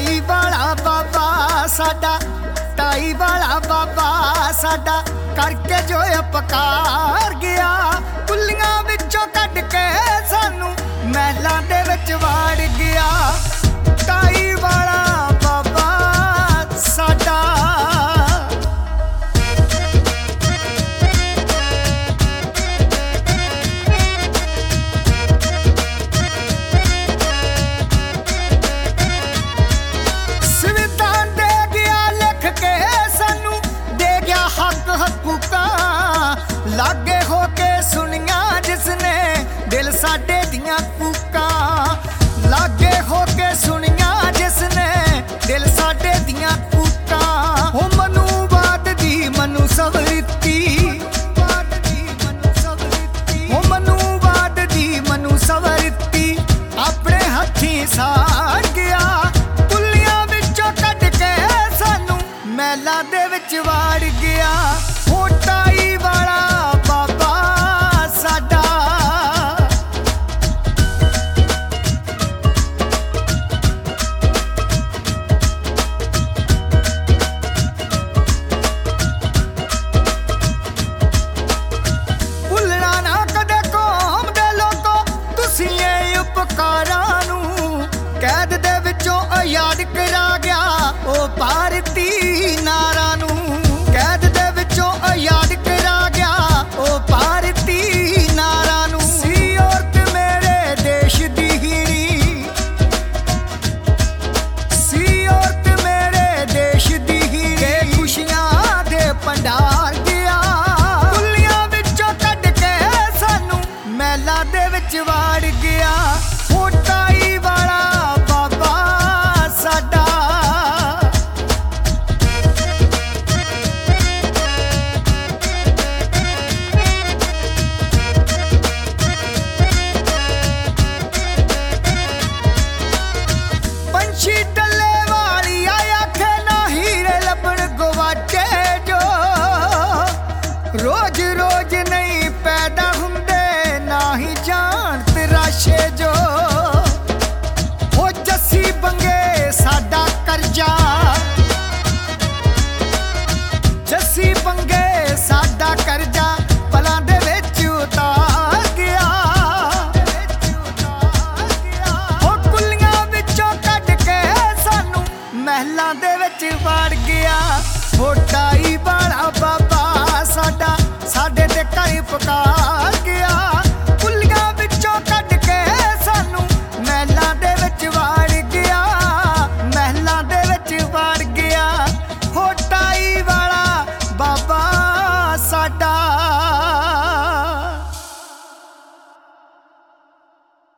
Tie वाला बाबा साडा, tie वाला बाबा साडा करके जो उपकार गया। कुल्लियां विचों कढ के सानू महलां दे विच वाड़ गया। टाई वाला बाबा साडा लागे होके सुनिया जिसने दिल साडे दियां कूकां। लागे होके सुनिया जिसने दिल साडे दियां कूकां। हो मनुवाद दी मनु सवरिती, हो मनुवाद दी मनु सवरिती अपने हथी साड़ गया। कुल्लियां विचों कढ के सानू महलां दे विच वाड़ गया। हो टाई वाला कैद दे विचों याद करा गया ओ भारती नारा नू। कैद दे विचों याद करा गया ओ भारती नारा नू। सी औरत मेरे देश दी हीरी, सी औरत मेरे देश दी हीरी खुशियां दे भंडार गया। कुल्लियां विचों कढ के सानू महलां दे विच वाड़ गया। हो टाई वाला डले वाली आया खे ना हीरे लबन गवाचे जो। रोज रोज नहीं पैदा हुंदे ना ही जान तराशे जो। हो जस्सी बंगे साडा करजा, जस्सी बंगे साडा करजा पलां दे विच उतार गया। महलां दे विच वाड़ गया। हो टाई वाला बाबा साडा साडे ते घर पुकार